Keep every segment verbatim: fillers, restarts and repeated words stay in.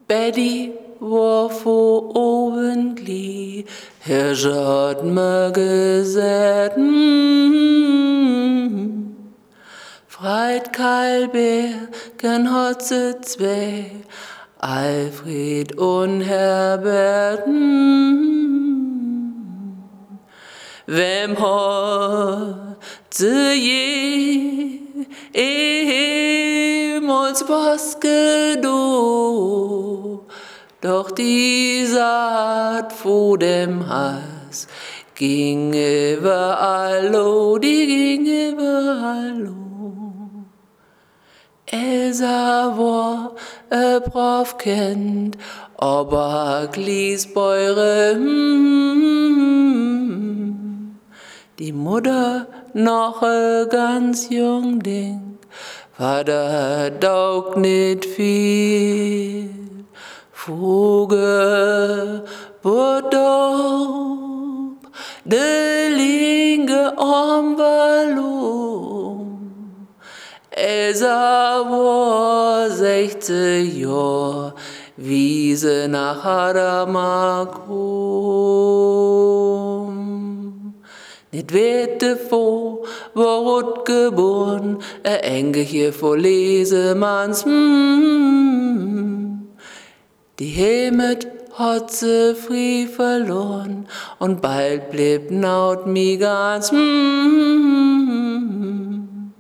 Betty war vor oben glie, Herr hat mir gesagt, mm, Freit Keilbergen hat sie zwei, Alfred und Herbert, mm, wem hat sie je ehemals was gedo? Doch die Saat vor dem Hass ging überall, oh, die ging überall, oh. Elsa war ein brav Kind, aber Gliesbeure, mm, die Mutter noch ein ganz jung Ding, Vater daug nicht viel. Vogel, Bodob, de linke Arm war lom. Elsa war sechzig Jahr, wie sie nach Hadamar kom. Nicht wete vor, war rot geboren, ein Engel hier vor Lesemanns, mm, die Heimat hat sie früh verloren und bald blieb naut mi ganz, mm,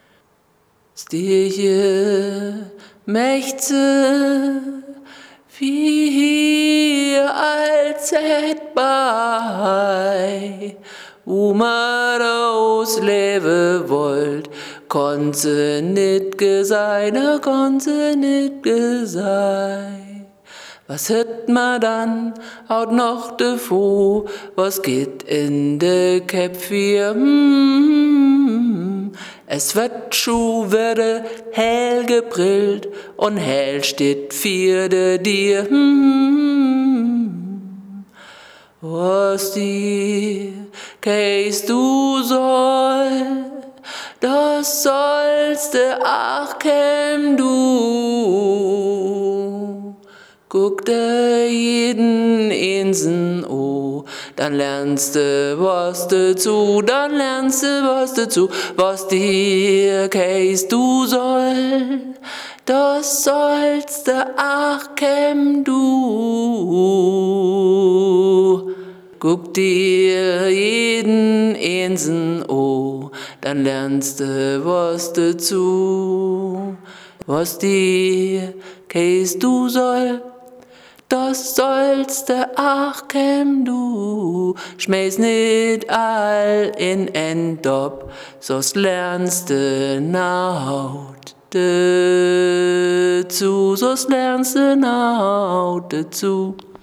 Stieche mächte wie hier allzeit bei, wo man ausleben wollt, konnte nit geseine, konnte nit gesei. Was hört ma dann haut noch davor, was geht in de Köpfe? Mm, es wird schu werde hell gebrillt und hell steht für de dir. Mm, was dir keist du soll, das sollst de ach käm du. Guck dir jeden Insen oh, dann lernst du was dazu, dann lernst du was dazu, was dir keist du soll, das sollst du ach käm du. Guck dir jeden Insen oh, dann lernst du was dazu, was dir keist du soll, das sollst du ach käm du. Schmeiß nit all in en Dopp, so's lernst du naut dazu, so's lernst du naut dazu.